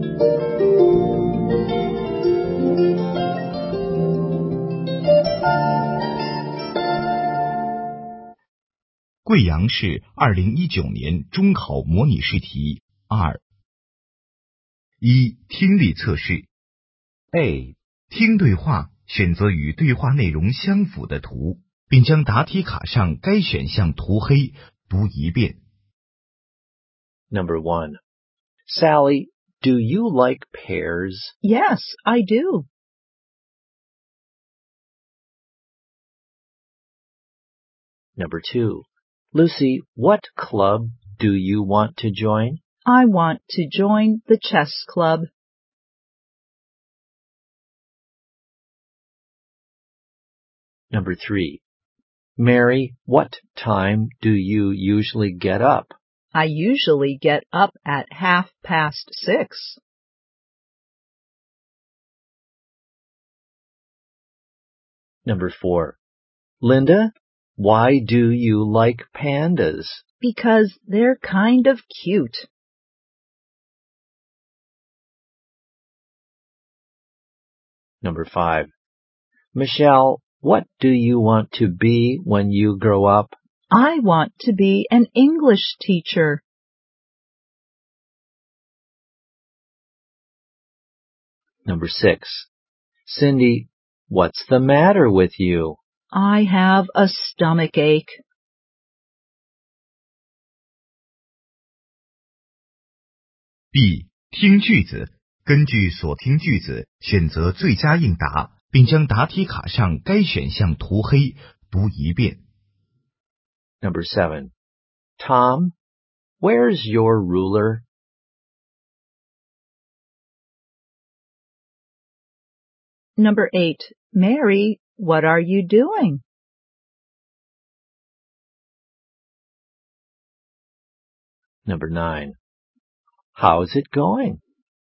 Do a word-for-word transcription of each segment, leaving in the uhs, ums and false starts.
贵阳市二零一九年中考模拟试题二。一、听力测试。A. 听对话，选择与对话内容相符的图，并将答题卡上该选项涂黑，读一遍。 Number one. Sally, do you like pears? Yes, I do. Number two. Lucy, what club do you want to join? I want to join the chess club. Number three. Mary, what time do you usually get up? I usually get up at half past six. Number four. Linda, why do you like pandas? Because they're kind of cute. Number five. Michelle, what do you want to be when you grow up? I want to be an English teacher. Number six. Cindy, what's the matter with you? I have a stomach ache. B. 听句子，根据所听句子选择最佳应答，并将答题卡上该选项涂黑，读一遍。 Number seven. Tom, where's your ruler? Number eight. Mary, what are you doing? Number nine. How's it going?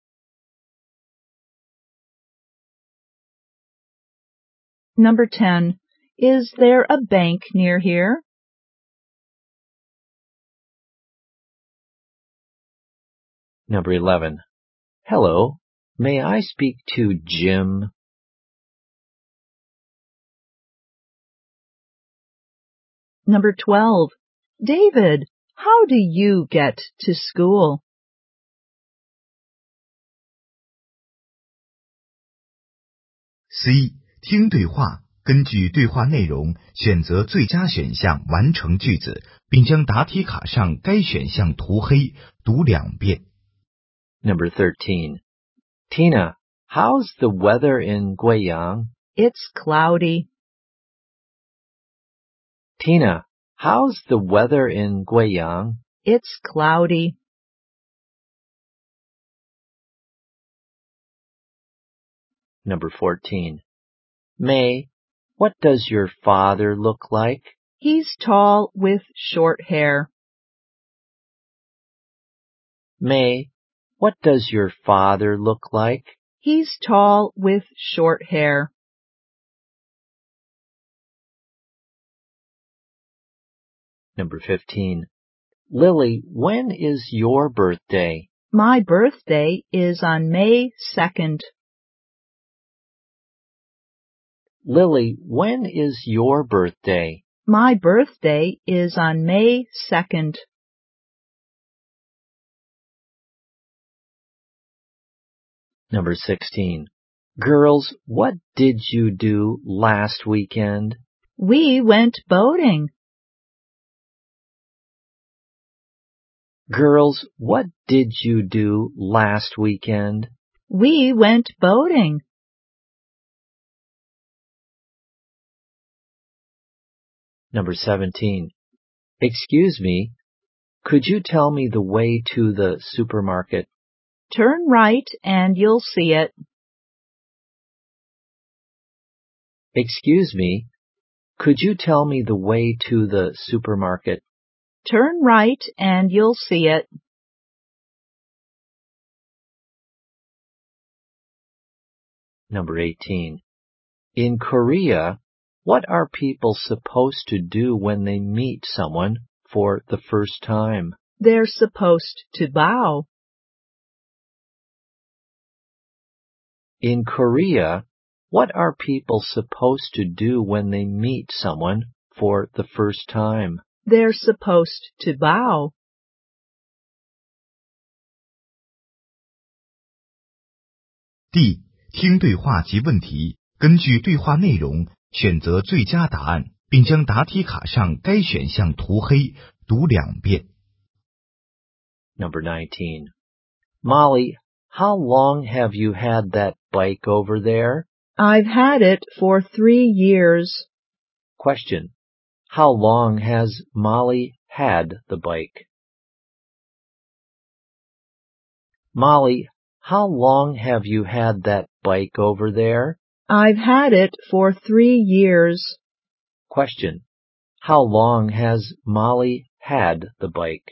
Number ten. Is there a bank near here? Number eleven. Hello, may I speak to Jim? Number twelve. David, how do you get to school? C. 听对话，根据对话内容选择最佳选项完成句子，并将答题卡上该选项涂黑，读两遍。 Number thirteen. Tina, how's the weather in Guiyang? It's cloudy. Tina, how's the weather in Guiyang? It's cloudy. Number fourteen. May, what does your father look like? He's tall with short hair. May, what does your father look like? He's tall with short hair. Number fifteen. Lily, when is your birthday? My birthday is on May second. Lily, when is your birthday? My birthday is on May second. Number sixteen. Girls, what did you do last weekend? We went boating. Girls, what did you do last weekend? We went boating. Number seventeen. Excuse me, could you tell me the way to the supermarket? Turn right and you'll see it. Excuse me, could you tell me the way to the supermarket? Turn right and you'll see it. Number eighteen. In Korea, what are people supposed to do when they meet someone for the first time? They're supposed to bow. In Korea, what are people supposed to do when they meet someone for the first time? They're supposed to bow. D. 听对话及问题，根据对话内容选择最佳答案，并将答题卡上该选项涂黑，读两遍。 Number nineteen. Molly, how long have you had that bike over there? I've had it for three years. Question. How long has Molly had the bike? Molly, how long have you had that bike over there? I've had it for three years. Question. How long has Molly had the bike?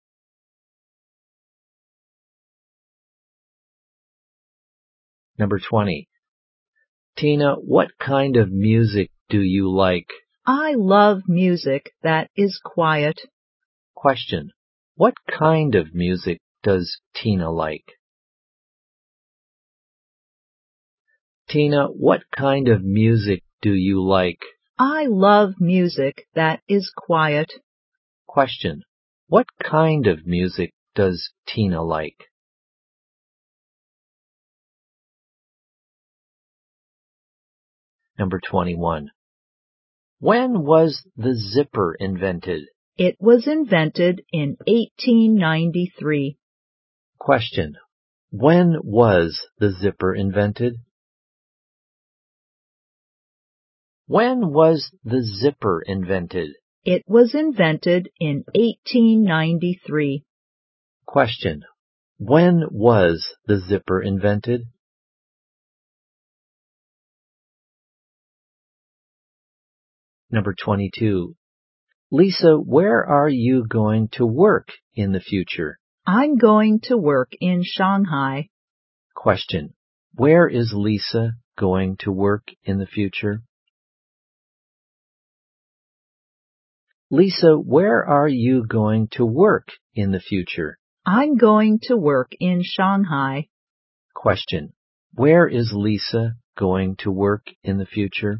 Number twenty. Tina, what kind of music do you like? I love music that is quiet. Question. What kind of music does Tina like? Tina, what kind of music do you like? I love music that is quiet. Question. What kind of music does Tina like? Number twenty-one. When was the zipper invented? It was invented in eighteen ninety-three. Question. When was the zipper invented? When was the zipper invented? It was invented in eighteen ninety-three. Question. When was the zipper invented? Number twenty-two. Lisa, where are you going to work in the future? I'm going to work in Shanghai. Question. Where is Lisa going to work in the future? Lisa, where are you going to work in the future? I'm going to work in Shanghai. Question. Where is Lisa going to work in the future?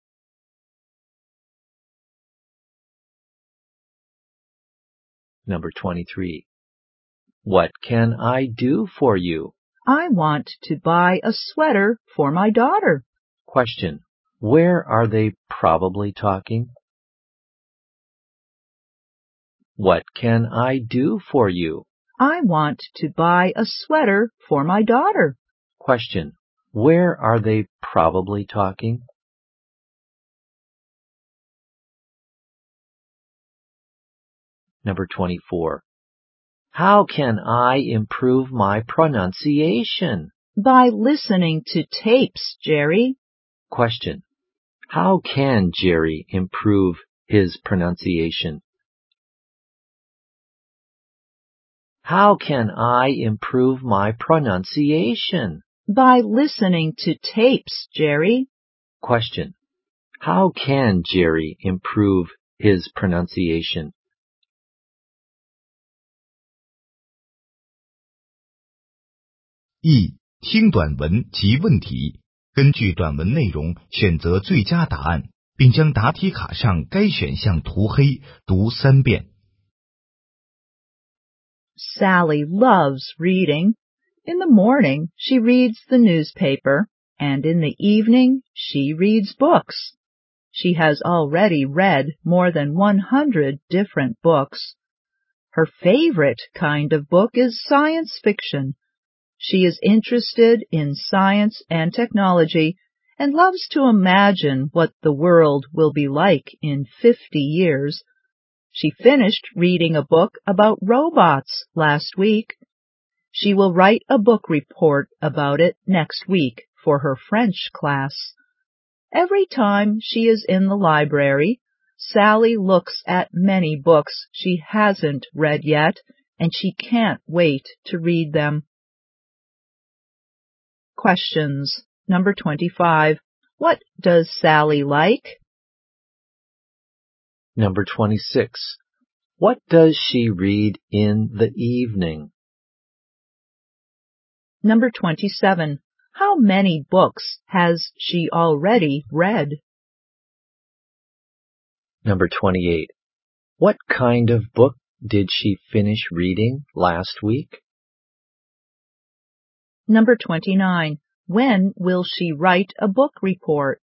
Number twenty-three. What can I do for you? I want to buy a sweater for my daughter. Question. Where are they probably talking? What can I do for you? I want to buy a sweater for my daughter. Question. Where are they probably talking? Number twenty-four. How can I improve my pronunciation? By listening to tapes, Jerry. Question. How can Jerry improve his pronunciation? How can I improve my pronunciation? By listening to tapes, Jerry. Question. How can Jerry improve his pronunciation? E. 听短文及问题，根据短文内容选择最佳答案，并将答题卡上该选项涂黑，读三遍。 Sally loves reading. In the morning, she reads the newspaper, and in the evening, she reads books. She has already read more than one hundred different books. Her favorite kind of book is science fiction. She is interested in science and technology and loves to imagine what the world will be like in fifty years. She finished reading a book about robots last week. She will write a book report about it next week for her French class. Every time she is in the library, Sally looks at many books she hasn't read yet, and she can't wait to read them. Questions. Number twenty-five. What does Sally like? Number twenty-six. What does she read in the evening? Number twenty-seven. How many books has she already read? Number twenty-eight. What kind of book did she finish reading last week? Number twenty-nine. When will she write a book report?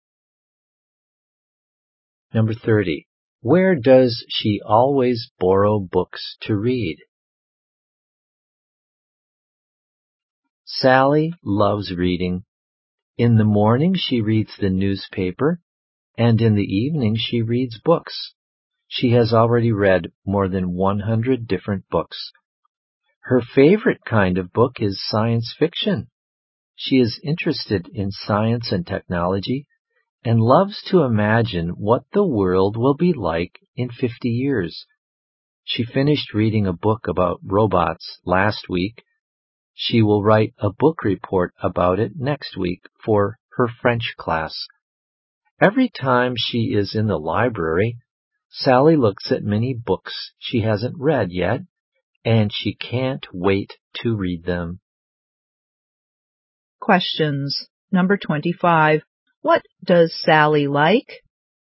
Number thirty. Where does she always borrow books to read? Sally loves reading. In the morning she reads the newspaper, and in the evening she reads books. She has already read more than one hundred different books. Her favorite kind of book is science fiction. She is interested in science and technology and loves to imagine what the world will be like in fifty years. She finished reading a book about robots last week. She will write a book report about it next week for her French class. Every time she is in the library, Sally looks at many books she hasn't read yet, and she can't wait to read them. Questions. Number twenty-five. What does Sally like?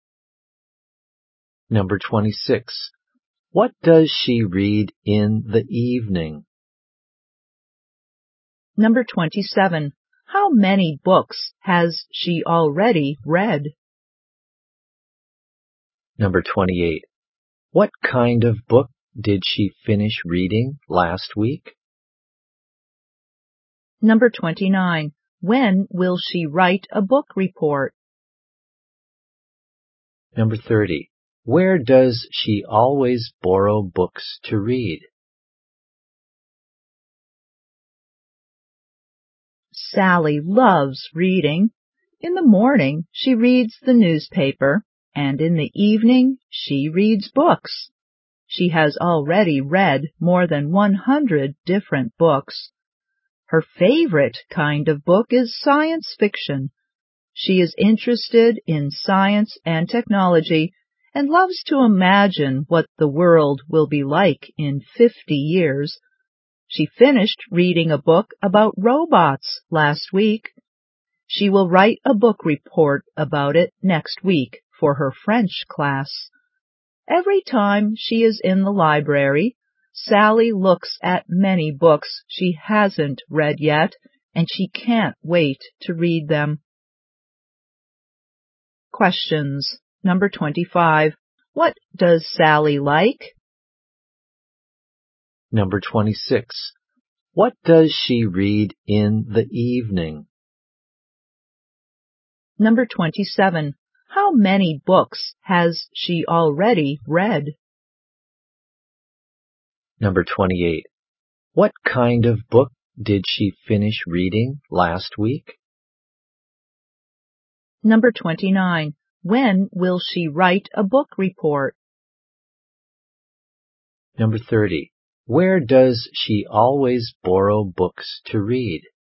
Number twenty-six. What does she read in the evening? Number twenty-seven. How many books has she already read? Number twenty-eight. What kind of book did she finish reading last week? Number twenty-nine. When will she write a book report? Number thirty. Where does she always borrow books to read? Sally loves reading. In the morning, she reads the newspaper, and in the evening, she reads books. She has already read more than one hundred different books. Her favorite kind of book is science fiction. She is interested in science and technology and loves to imagine what the world will be like in fifty years. She finished reading a book about robots last week. She will write a book report about it next week for her French class. Every time she is in the library, Sally looks at many books she hasn't read yet, and she can't wait to read them. Questions. Number twenty-five. What does Sally like? Number twenty-six. What does she read in the evening? Number twenty-seven. How many books has she already read? Number twenty-eight. What kind of book did she finish reading last week? Number twenty-nine. When will she write a book report? Number thirty. Where does she always borrow books to read?